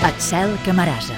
Axel Camarasa.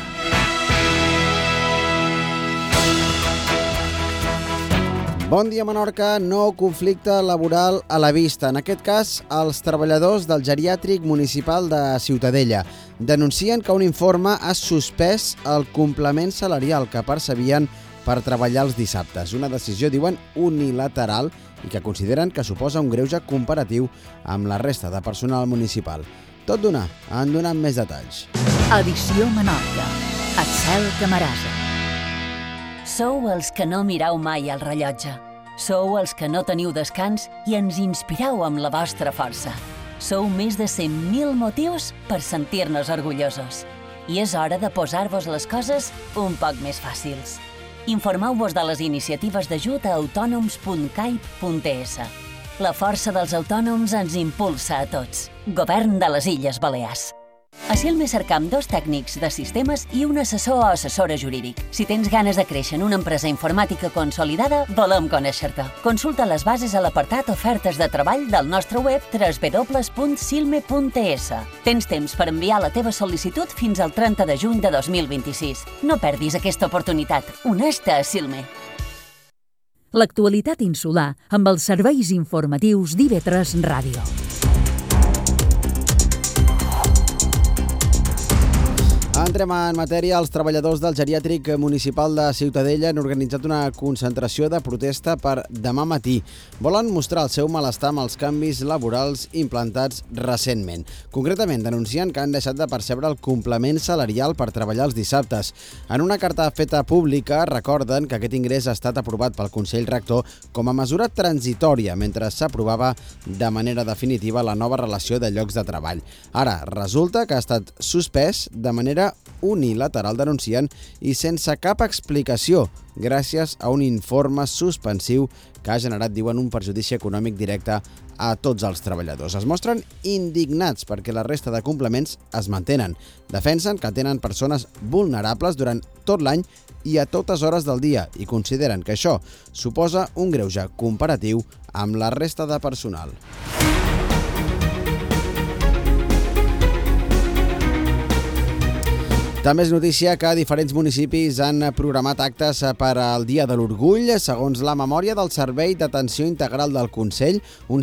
Bon dia, Menorca. Nou conflicte laboral a la vista. En aquest cas, els treballadors del geriàtric municipal de Ciutadella denuncien que un informe ha suspès el complement salarial que percebien per treballar els dissabtes. Una decisió, diuen, unilateral i que consideren que suposa un greuge comparatiu amb la resta de personal municipal. Tot d'una, en donen més detalls. Edició Menorca. Axel Camarasa. Sou els que no mireu mai el rellotge. Sou els que no teniu descans i ens inspireu amb la vostra força. Sou més de 100.000 motius per sentir-nos orgullosos. I és hora de posar-vos les coses un poc més fàcils. Informeu-vos de les iniciatives d'ajut a autònoms.caip.es. La força dels autònoms ens impulsa a tots. Govern de les Illes Balears. A Silme cercam 2 tècnics de sistemes i un assessor o assessora jurídic. Si tens ganes de créixer en una empresa informàtica consolidada, volem conèixer-te. Consulta les bases a l'apartat Ofertes de treball del nostre web www.silme.es. Tens temps per enviar la teva sol·licitud fins al 30 de juny de 2026. No perdis aquesta oportunitat. Uneix-te a Silme. L'actualitat insular amb els serveis informatius d'IV3 Ràdio. Entrem en matèria. Els treballadors del geriàtric municipal de Ciutadella han organitzat una concentració de protesta per demà matí. Volen mostrar el seu malestar amb els canvis laborals implantats recentment. Concretament, denuncien que han deixat de percebre el complement salarial per treballar els dissabtes. En una carta feta pública, recorden que aquest ingrés ha estat aprovat pel Consell Rector com a mesura transitòria mentre s'aprovava de manera definitiva la nova relació de llocs de treball. Ara, resulta que ha estat suspès de manera unilateral, denuncien, i sense cap explicació, gràcies a un informe suspensiu que ha generat, diuen, un perjudici econòmic directe a tots els treballadors. Es mostren indignats perquè la resta de complements es mantenen. Defensen que tenen persones vulnerables durant tot l'any i a totes hores del dia i consideren que això suposa un greuge comparatiu amb la resta de personal. També és notícia que diferents municipis han programat actes per al Dia de l'Orgull. Segons la memòria del Servei d'Atenció Integral del Consell, un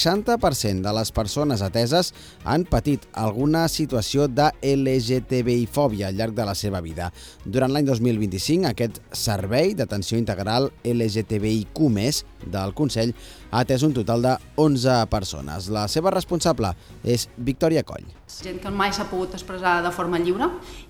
60% de les persones ateses han patit alguna situació de LGTBI-fòbia al llarg de la seva vida. Durant l'any 2025, aquest Servei d'Atenció Integral LGTBIQ+ del Consell ha atès un total de 11 persones. La seva responsable és Victòria Coll. Gent que mai s'ha pogut expressar de forma lliure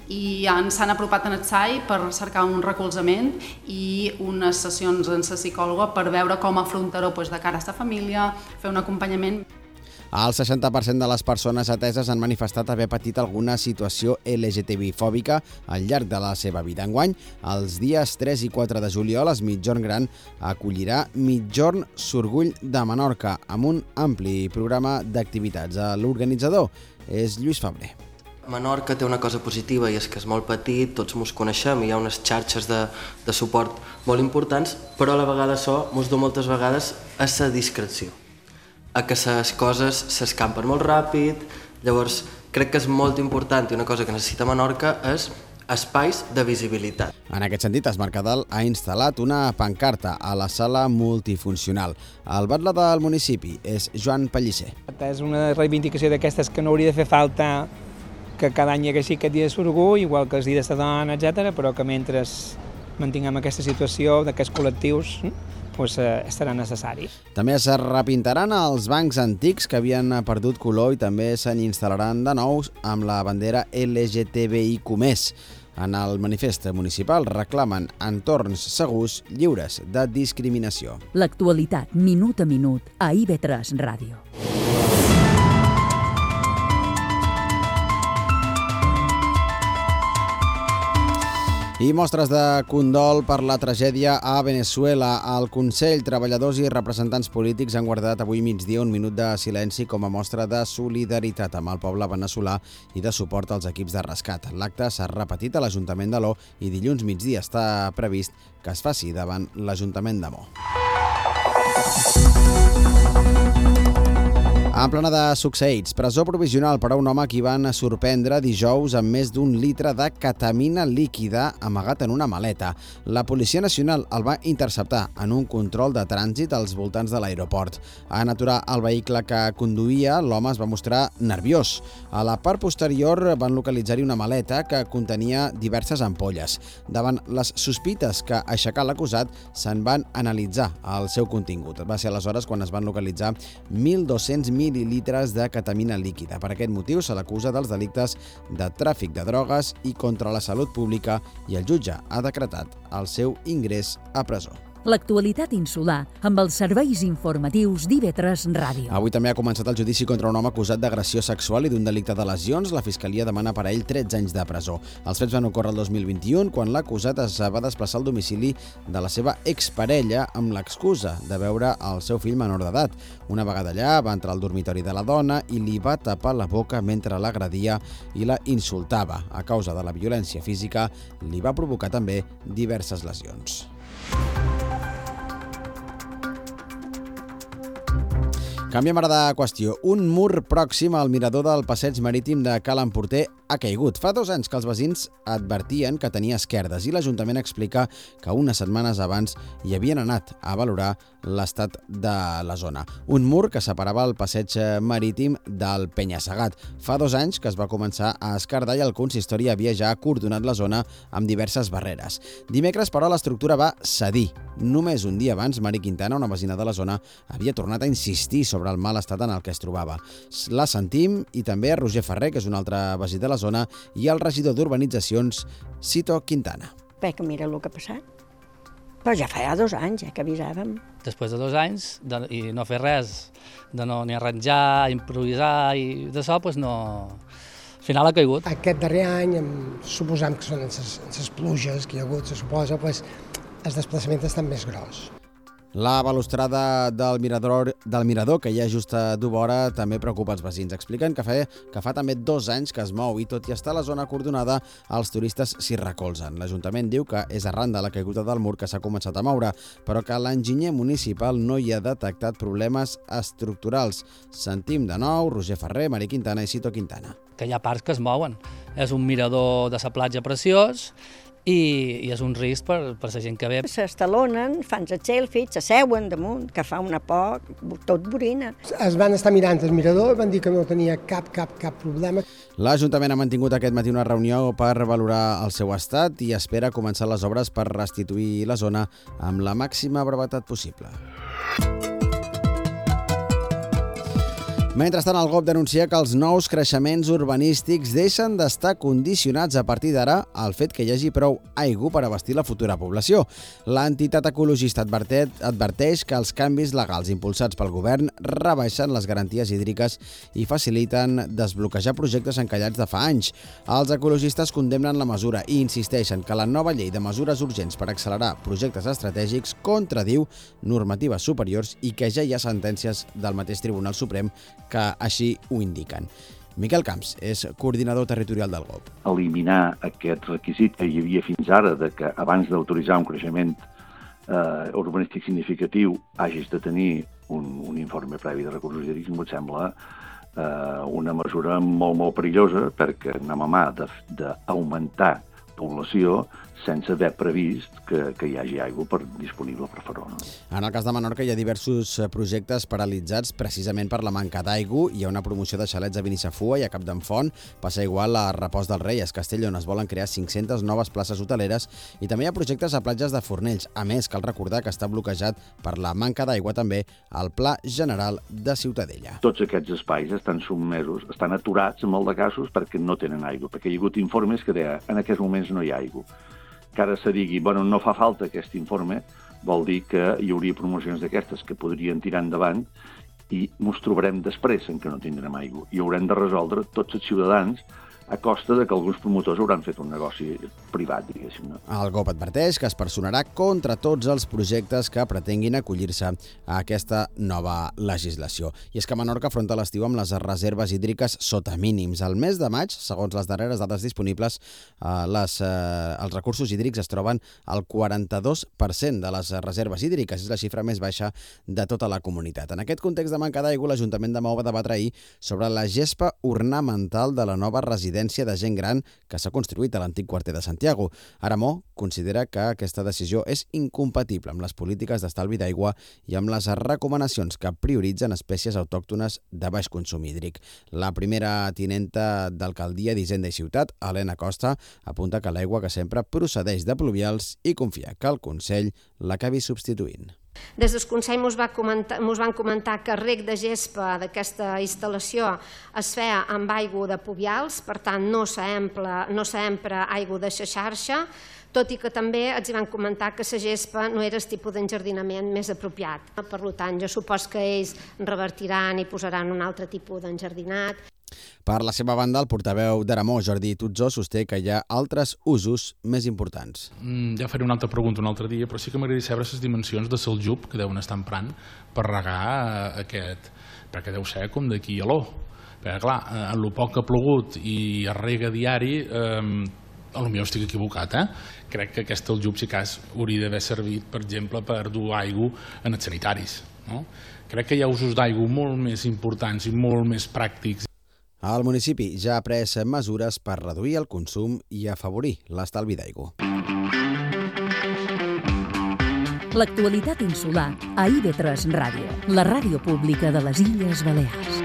i s'han apropat en el SAI per cercar un recolzament i unes sessions amb la psicòloga per veure com afrontar-ho de cara a aquesta família, fer un acompanyament. El 60% de les persones ateses han manifestat haver patit alguna situació LGTBI-fòbica al llarg de la seva vida. Enguany, els dies 3 i 4 de juliol, es Migjorn Gran acollirà Migjorn Sorgull de Menorca amb un ampli programa d'activitats. L'organitzador és Lluís Febrer. Menorca té una cosa positiva i és que és molt petit, tots mos coneixem, hi ha unes xarxes de suport molt importants, però a la vegada això mos du moltes vegades a la discreció, a que les coses s'escampen molt ràpid. Llavors crec que és molt important i una cosa que necessita Menorca és espais de visibilitat. En aquest sentit, Es Mercadal ha instal·lat una pancarta a la sala multifuncional. El batlle del municipi és Joan Pellicer. És una reivindicació d'aquestes que no hauria de fer falta que cada any hi hagués aquest dia de sorgull, igual que els dies de dona, etc., però que mentre mantinguem aquesta situació d'aquests col·lectius serà necessari. També es repintaran els bancs antics que havien perdut color i també se n'instal·laran de nous amb la bandera LGTBIQ+. En el manifest municipal reclamen entorns segurs lliures de discriminació. L'actualitat, minut a minut, a IV3 Ràdio. I mostres de condol per la tragèdia a Venezuela. El Consell, treballadors i representants polítics han guardat avui migdia un minut de silenci com a mostra de solidaritat amb el poble veneçolà i de suport als equips de rescat. L'acte s'ha repetit a l'Ajuntament d'Aló i dilluns migdia està previst que es faci davant l'Ajuntament de Mo. En plana de succeïts, presó provisional per a un home que van sorprendre dijous amb més d'1 litre de ketamina líquida amagat en una maleta. La Policia Nacional el va interceptar en un control de trànsit als voltants de l'aeroport. En aturar el vehicle que conduïa, l'home es va mostrar nerviós. A la part posterior van localitzar-hi una maleta que contenia diverses ampolles. Davant les sospites que ha aixecat l'acusat, se'n van analitzar el seu contingut. Va ser aleshores quan es van localitzar 1.200 mil·lilitres de ketamina líquida. Per aquest motiu se l'acusa dels delictes de tràfic de drogues i contra la salut pública i el jutge ha decretat el seu ingrés a presó. L'actualitat insular amb els serveis informatius d'IV3 Ràdio. Avui també ha començat el judici contra un home acusat d'agressió sexual i d'un delicte de lesions. La Fiscalia demana per a ell 13 anys de presó. Els fets van ocórrer el 2021, quan l'acusat es va desplaçar al domicili de la seva exparella amb l'excusa de veure el seu fill menor d'edat. Una vegada allà, va entrar al dormitori de la dona i li va tapar la boca mentre l'agredia i la insultava. A causa de la violència física, li va provocar també diverses lesions. Canviem ara de qüestió. Un mur pròxim al mirador del passeig marítim de Ca l'Emporter ha caigut. Fa 2 anys que els veïns advertien que tenia esquerdes i l'Ajuntament explica que unes setmanes abans hi havien anat a valorar l'estat de la zona. Un mur que separava el passeig marítim del Penya-segat. Fa 2 anys que es va començar a esquerdar i el consistori havia ja acordonat la zona amb diverses barreres. Dimecres, però, l'estructura va cedir. Només un dia abans, Mari Quintana, una veïna de la zona, havia tornat a insistir sobre el mal estat en el que es trobava. La sentim i també a Roger Ferrer, que és un altre veí de la zona, i el regidor d'Urbanitzacions, Cito Quintana. Perquè mira el que ha passat. Però ja fa 2 anys que avisàvem. Després de 2 anys i no fer res, de no ni arranjar, improvisar i d'això, doncs no... Al final ha caigut. Aquest darrer any, suposam que són les pluges que hi ha hagut, se suposa, doncs, el desplaçament està més gros. La balustrada del mirador que hi ha just a Dubora també preocupa els veïns. Expliquen que fa també 2 anys que es mou i tot i estar a la zona acordonada, els turistes s'hi recolzen. L'Ajuntament diu que és arran de la caiguda del mur que s'ha començat a moure, però que l'enginyer municipal no hi ha detectat problemes estructurals. Sentim de nou Roger Ferrer, Mari Quintana i Cito Quintana. Que hi ha parts que es mouen. És un mirador de la platja preciós, i és un risc per la gent que ve. S'estalonen, fan els selfies, s'asseuen damunt, que fa una por, tot borina. Es van estar mirant el mirador i van dir que no tenia cap problema. L'Ajuntament ha mantingut aquest matí una reunió per valorar el seu estat i espera començar les obres per restituir la zona amb la màxima brevetat possible. Mentrestant, el GOP denuncia que els nous creixements urbanístics deixen d'estar condicionats a partir d'ara al fet que hi hagi prou aigua per abastir la futura població. L'entitat ecologista adverteix que els canvis legals impulsats pel govern rebaixen les garanties hídriques i faciliten desbloquejar projectes encallats de fa anys. Els ecologistes condemnen la mesura i insisteixen que la nova llei de mesures urgents per accelerar projectes estratègics contradiu normatives superiors i que ja hi ha sentències del mateix Tribunal Suprem que així ho indiquen. Miquel Camps és coordinador territorial del GOP. Eliminar aquest requisit que hi havia fins ara de que abans d'autoritzar un creixement urbanístic significatiu hagis de tenir un informe previ de recursos hídrics em sembla una mesura molt perillosa perquè anem a mà d'augmentar població sense haver previst que hi hagi aigua disponible per fer-ho. No? En el cas de Menorca hi ha diversos projectes paralitzats precisament per la manca d'aigua. Hi ha una promoció de xalets a Benissafua i a Capdamfont. Passa igual a Repòs del Rei, a Castell, on es volen crear 500 noves places hoteleres. I també hi ha projectes a platges de Fornells. A més, cal recordar que està bloquejat per la manca d'aigua també al Pla General de Ciutadella. Tots aquests espais estan sotmesos, estan aturats en molt de casos perquè no tenen aigua, perquè hi ha hagut informes que deia en aquests moments no hi ha aigua. Que ara se digui, no fa falta aquest informe, vol dir que hi hauria promocions d'aquestes que podrien tirar endavant i ens trobarem després en què no tindrem aigua. I haurem de resoldre tots els ciutadans a costa de que alguns promotors hauran fet un negoci privat, diguéssim. No? El GOP adverteix que es personarà contra tots els projectes que pretenguin acollir-se a aquesta nova legislació. I és que Menorca afronta l'estiu amb les reserves hídriques sota mínims. Al mes de maig, segons les darreres dades disponibles, els recursos hídrics es troben al 42% de les reserves hídriques. És la xifra més baixa de tota la comunitat. En aquest context de manca d'aigua, l'Ajuntament de Maó va debatre ahir sobre la gespa ornamental de la nova residència de gent gran que s'ha construït a l'antic quarter de Santiago. Ara Maó considera que aquesta decisió és incompatible amb les polítiques d'estalvi d'aigua i amb les recomanacions que prioritzen espècies autòctones de baix consum hídric. La primera tinenta d'Alcaldia d'Hisenda i Ciutat, Helena Costa, apunta que l'aigua que sempre procedeix de pluvials i confia que el Consell l'acabi substituint. Des del Consell ens van comentar que el reg de gespa d'aquesta instal·lació es feia amb aigua de pluvials, per tant no s'empra aigua de la xarxa, tot i que també els van comentar que la gespa no era el tipus d'enjardinament més apropiat. Per tant, jo supos que ells revertiran i posaran un altre tipus d'enjardinat. Per la seva banda, el portaveu d'Aramó, Jordi Tutzó, sosté que hi ha altres usos més importants. Ja faré una altra pregunta un altre dia, però sí que m'agradaria saber les dimensions de Seljub que deuen estar emprant per regar aquest, perquè deu ser com d'aquí a l'O. Perquè clar, en el poc que ha plogut i es rega diari, potser estic equivocat, crec que aquest Seljub si cas hauria d'haver servit, per exemple, per dur aigua en els sanitaris. Crec que hi ha usos d'aigua molt més importants i molt més pràctics. El municipi ja ha pres mesures per reduir el consum i afavorir l'estalvi d'aigua. L'actualitat insular a IB3 Ràdio, la ràdio pública de les Illes Balears.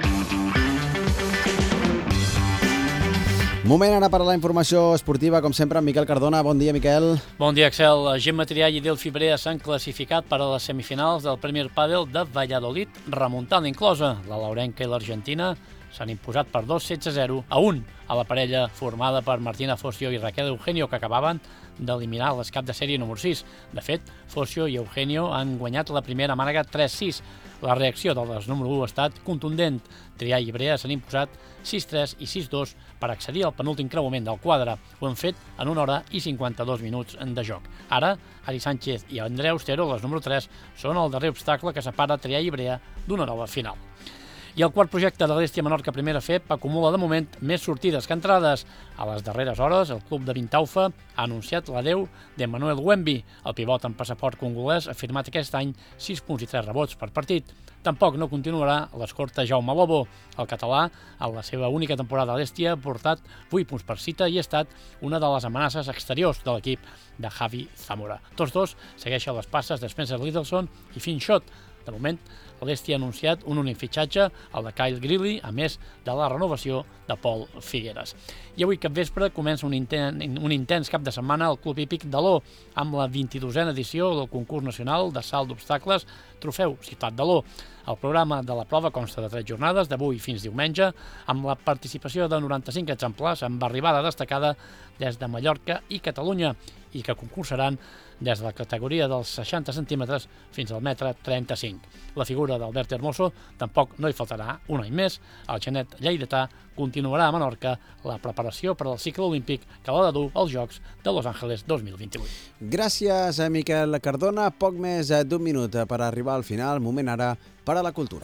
Moment ara per a la informació esportiva, com sempre, amb Miquel Cardona. Bon dia, Miquel. Bon dia, Axel. Gemma Triay i Delphi Brea s'han classificat per a les semifinals del Premier Padel de Valladolid, remuntant inclosa. La laurenca i l'Argentina s'han imposat per 2-16-0 a 1 a la parella formada per Martina Focio i Raquel Eugenio, que acabaven d'eliminar l'escap de sèrie número 6. De fet, Focio i Eugenio han guanyat la primera mànega 3-6. La reacció dels número 1 ha estat contundent. Triay i Brea s'han imposat 6-3 i 6-2 per accedir al penúltim creuament del quadre. Ho han fet en 1 hora i 52 minuts de joc. Ara, Ari Sánchez i Andrea Austero, les número 3, són el darrer obstacle que separa Triay i Brea d'una nova final. I el quart projecte de l'Hestia Menorca Primera FEP acumula de moment més sortides que entrades. A les darreres hores, el club de Vintaufa ha anunciat l'adeu d'Emmanuel Wemby. El pivot amb passaport congolès ha firmat aquest any 6 punts i 3 rebots per partit. Tampoc no continuarà l'escorta Jaume Lobo. El català, en la seva única temporada a l'Hestia, ha portat 8 punts per cita i ha estat una de les amenaces exteriors de l'equip de Javi Zamora. Tots dos segueixen les passes de Spencer Littleson i Finn Schott. De moment, l'Hestia ha anunciat un únic fitxatge, el de Kyle Greeley, a més de la renovació de Pol Figueres. I avui capvespre comença un intens cap de setmana al Club Hípic de l'O, amb la 22a edició del concurs nacional de salt d'obstacles Trofeu Ciutat de l'O. El programa de la prova consta de 3 jornades, d'avui fins diumenge, amb la participació de 95 exemplars amb arribada destacada des de Mallorca i Catalunya, i que concursaran des de la categoria dels 60 centímetres fins al metre 35. La figura d'Albert Hermoso tampoc no hi faltarà un any més. El genet lleidatà continuarà a Menorca la preparació per al cicle olímpic que l'ha de dur als Jocs de Los Angeles 2028. Gràcies a Miquel Cardona. Poc més d'un minut per arribar al final. Moment ara per a la cultura.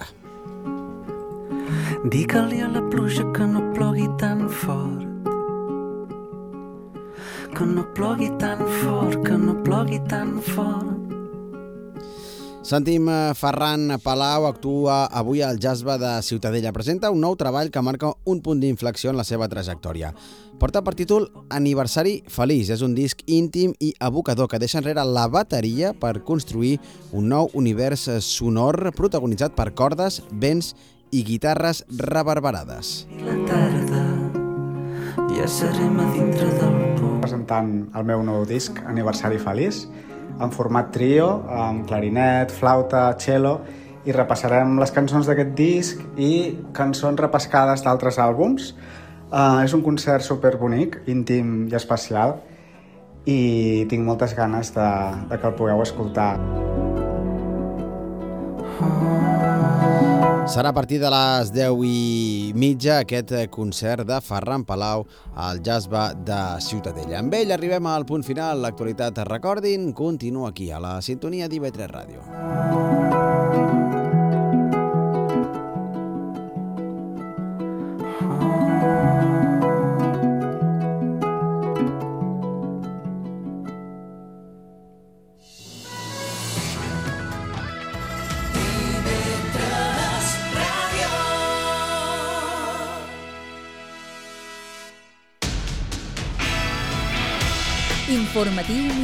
Digue-li a la pluja que no plogui tan fort, que no plogui tan fort, que no plogui tan fort. Sentim Ferran Palau actua avui al Jasba de Ciutadella. Presenta un nou treball que marca un punt d'inflexió en la seva trajectòria. Porta per títol Aniversari Feliç. És un disc íntim i evocador que deixa enrere la bateria per construir un nou univers sonor protagonitzat per cordes, vents i guitarres reverberades. I la tarda ja serem a dintre del por. Presentant el meu nou disc Aniversari Feliç, en format trio, amb clarinet, flauta, cello, i repassarem les cançons d'aquest disc i cançons repescades d'altres àlbums. És un concert superbonic, íntim i especial, i tinc moltes ganes de que el pugueu escoltar. Serà a partir de les 10:30 aquest concert de Ferran Palau al Jazz Bar de Ciutadella. Amb ell arribem al punt final. L'actualitat, recordin, continua aquí, a la sintonia d'IV3 Ràdio. Informatiu